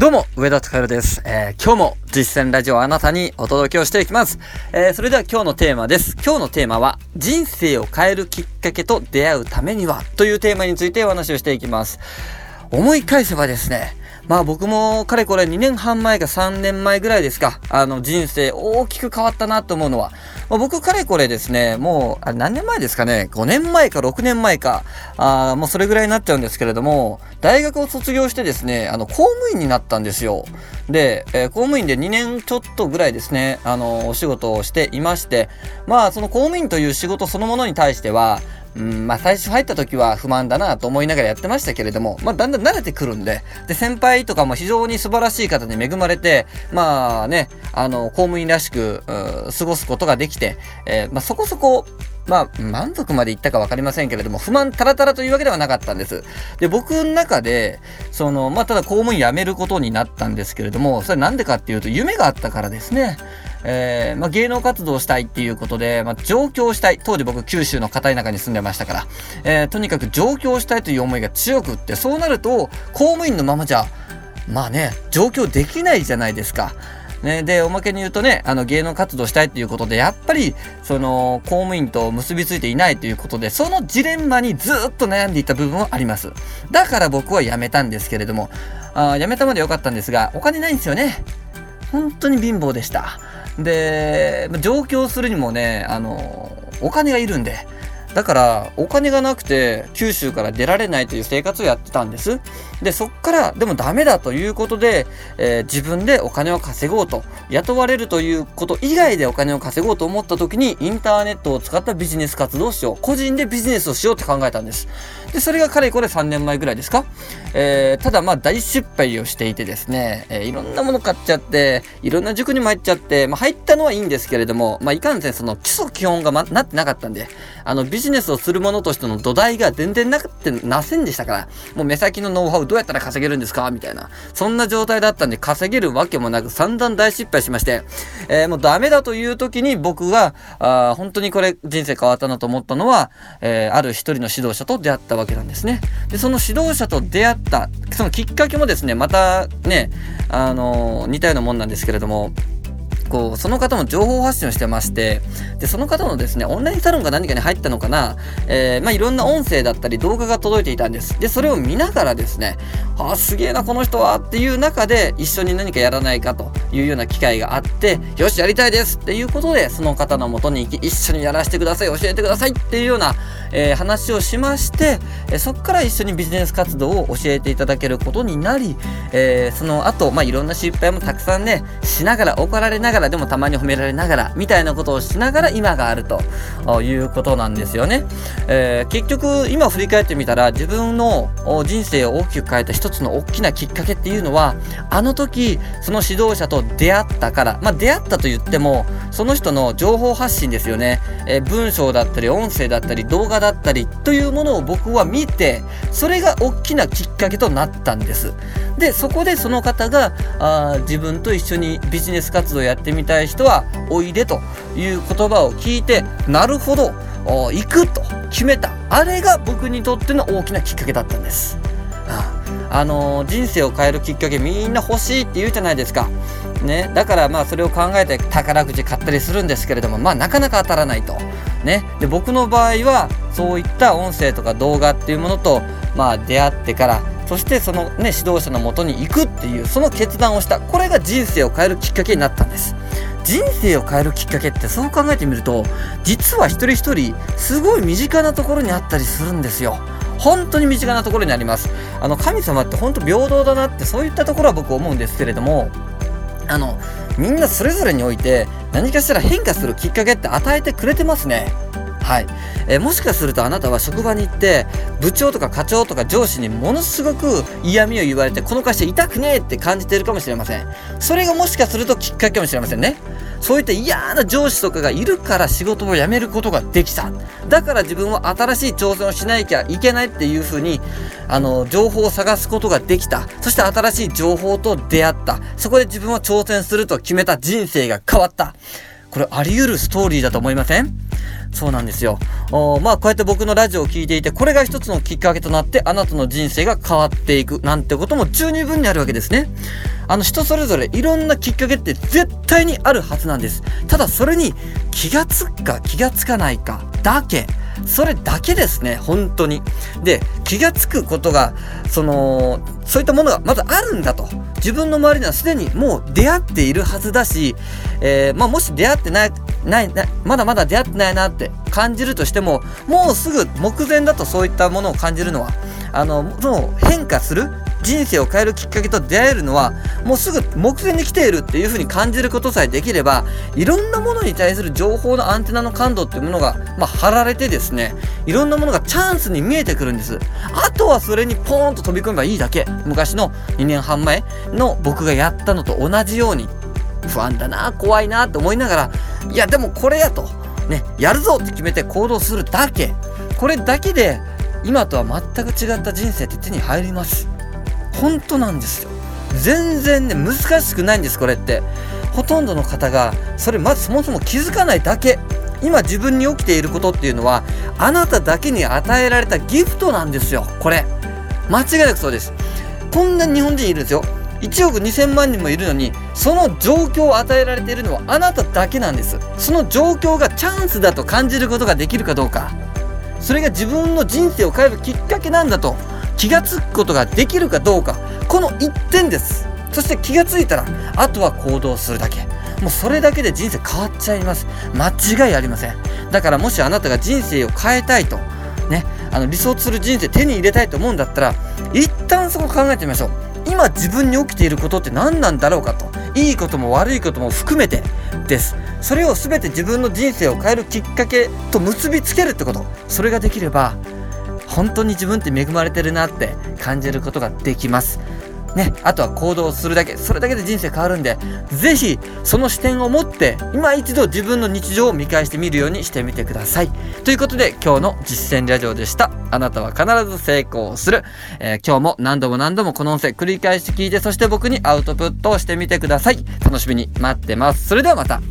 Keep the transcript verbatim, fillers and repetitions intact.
どうも上田貴弘です、えー、今日も実践ラジオあなたにお届けをしていきます、えー、それでは今日のテーマです。今日のテーマは人生を変えるきっかけと出会うためにはというテーマについてお話をしていきます。思い返せばですね、まあ僕もかれこれにねんはん前かさんねんまえぐらいですか、あの人生大きく変わったなと思うのは、まあ、僕かれこれですね、もうあ何年前ですかね、ごねんまえかろくねんまえか、あもうそれぐらいになっちゃうんですけれども、大学を卒業してですね、あの公務員になったんですよ。で、えー、公務員でにねんちょっとぐらいですね、あのお仕事をしていまして、まあその公務員という仕事そのものに対してはうんまあ最初入った時は不満だなと思いながらやってましたけれども、まあだんだん慣れてくるんで、で先輩とかも非常に素晴らしい方に恵まれて、まあね、あの公務員らしく過ごすことができて、えー、まあそこそこまあ満足までいったか分かりませんけれども、不満たらたらというわけではなかったんです。で僕の中でそのまあただ公務員辞めることになったんですけれども、それなんでかっていうと夢があったからですね。えーまあ、芸能活動をしたいっていうことで、まあ、上京したい。当時僕九州の片田舎に住んでましたから、えー、とにかく上京したいという思いが強くって、そうなると公務員のままじゃまあね上京できないじゃないですか。ね、でおまけに言うとね、あの芸能活動したいっていうことでやっぱりその公務員と結びついていないということで、そのジレンマにずっと悩んでいた部分はあります。だから僕は辞めたんですけれども、あ辞めたまでよかったんですが、お金ないんですよね。本当に貧乏でした。で上京するにもね、あのお金がいるんで、だからお金がなくて九州から出られないという生活をやってたんです。でそっからでもダメだということで、えー、自分でお金を稼ごうと、雇われるということ以外でお金を稼ごうと思った時に、インターネットを使ったビジネス活動をしよう、個人でビジネスをしようって考えたんです。でそれがかれこれさんねんまえぐらいですか。えー、ただまあ大失敗をしていてですね、えー、いろんなもの買っちゃって、いろんな塾にも入っちゃって、まあ、入ったのはいいんですけれども、まあ、いかんせんその基礎基本が、ま、なってなかったんで、あのビジネスをするものとしての土台が全然なくてなせんでしたから、もう目先のノウハウどうやったら稼げるんですかみたいな、そんな状態だったんで、稼げるわけもなく散々大失敗しまして、えー、もうダメだという時に僕があ本当にこれ人生変わったなと思ったのは、えー、ある一人の指導者と出会ったわけなんですね。でその指導者と出会ったそのきっかけもですね、またね、あのー、似たようなもんなんですけれども、こうその方も情報発信をしてまして、でその方のですねオンラインサロンが何かに入ったのかな、えー、まあいろんな音声だったり動画が届いていたんです。でそれを見ながらですね、あすげえなこの人はっていう中で、一緒に何かやらないかというような機会があって、よしやりたいですっていうことで、その方の元に行き、一緒にやらせてください、教えてくださいっていうような、えー、話をしまして、えー、そこから一緒にビジネス活動を教えていただけることになり、えー、その後まあいろんな失敗もたくさんねしながら、怒られながら、でもたまに褒められながらみたいなことをしながら今があるということなんですよね。えー、結局今振り返ってみたら、自分の人生を大きく変えた一つの大きなきっかけっていうのは、あの時その指導者と出会ったから、まあ出会ったと言ってもその人の情報発信ですよね。えー、文章だったり音声だったり動画だったりというものを僕は見て、それが大きなきっかけとなったんです。でそこでその方があ自分と一緒にビジネス活動をやってみたい人はおいでという言葉を聞いて、なるほど行くと決めた。あれが僕にとっての大きなきっかけだったんです。あ, あのー、人生を変えるきっかけみんな欲しいって言うじゃないですかね。だからまあそれを考えて宝くじ買ったりするんですけれども、まあなかなか当たらないとね。で僕の場合はそういった音声とか動画っていうものとまあ出会ってから、そしてそのね指導者のもとに行くっていうその決断をした。これが人生を変えるきっかけになったんです。人生を変えるきっかけって、そう考えてみると実は一人一人すごい身近なところにあったりするんですよ。本当に身近なところにあります。あの神様って本当平等だなって、そういったところは僕思うんですけれども、あのみんなそれぞれにおいて何かしら変化するきっかけって与えてくれてますね。はい、えー、もしかするとあなたは職場に行って部長とか課長とか上司にものすごく嫌味を言われて、この会社痛くねえって感じているかもしれません。それがもしかするときっかけかもしれませんね。そういった嫌な上司とかがいるから仕事を辞めることができた。だから自分は新しい挑戦をしなきゃいけないっていう風にあの情報を探すことができた。そして新しい情報と出会った。そこで自分は挑戦すると決めた。人生が変わった。 これあり得るストーリーだと思いません？そうなんですよ。おまあこうやって僕のラジオを聞いていて、これが一つのきっかけとなってあなたの人生が変わっていくなんてことも十二分にあるわけですね。あの人それぞれいろんなきっかけって絶対にあるはずなんです。ただそれに気がつくか気がつかないかだけ、それだけですね、本当に。で、気がつくことがそのそういったものがまずあるんだと、自分の周りにはすでにもう出会っているはずだし、えー、まあもし出会ってないないなまだまだ出会ってないなって感じるとしても、もうすぐ目前だとそういったものを感じるのは、あのもう変化する人生を変えるきっかけと出会えるのはもうすぐ目前に来ているっていう風に感じることさえできれば、いろんなものに対する情報のアンテナの感度っていうものが、まあ、張られてですね、いろんなものがチャンスに見えてくるんです。あとはそれにポーンと飛び込めばいいだけ。昔のにねんはんまえの僕がやったのと同じように、不安だな怖いなって思いながら、いやでもこれやとね、やるぞって決めて行動するだけ、これだけで今とは全く違った人生って手に入ります。本当なんですよ。全然ね難しくないんです。これってほとんどの方がそれまずそもそも気づかないだけ。今自分に起きていることっていうのはあなただけに与えられたギフトなんですよ。これ間違いなくそうです。こんな日本人いるんですよ。いちおくにせんまんにんもいるのに、その状況を与えられているのはあなただけなんです。その状況がチャンスだと感じることができるかどうか、それが自分の人生を変えるきっかけなんだと気がつくことができるかどうか、この一点です。そして気がついたらあとは行動するだけ。もうそれだけで人生変わっちゃいます。間違いありません。だからもしあなたが人生を変えたいとね、あの理想とする人生手に入れたいと思うんだったら、一旦そこ考えてみましょう。今自分に起きていることって何なんだろうかと、いいことも悪いことも含めてです。それを全て自分の人生を変えるきっかけと結びつけるってこと、それができれば本当に自分って恵まれてるなって感じることができますね。あとは行動するだけ、それだけで人生変わるんで、ぜひその視点を持って今一度自分の日常を見返してみるようにしてみてください。ということで今日の実践ラジオでした。あなたは必ず成功する、えー、今日も何度も何度もこの音声繰り返し聞いて、そして僕にアウトプットをしてみてください。楽しみに待ってます。それではまた。